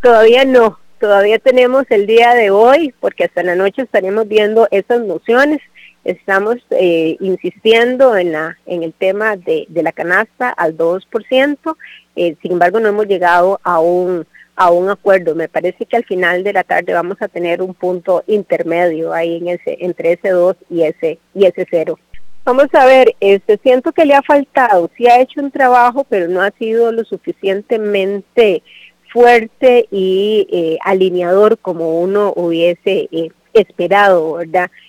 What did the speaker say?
Todavía no, todavía tenemos el día de hoy, porque hasta la noche estaremos viendo esas mociones. Estamos insistiendo en el tema de la canasta al 2%, sin embargo no hemos llegado a un acuerdo. Me parece que al final de la tarde vamos a tener un punto intermedio ahí entre ese 2 y ese 0. Vamos a ver, siento que le ha faltado, sí ha hecho un trabajo, pero no ha sido lo suficientemente fuerte y alineador como uno hubiese esperado, ¿verdad?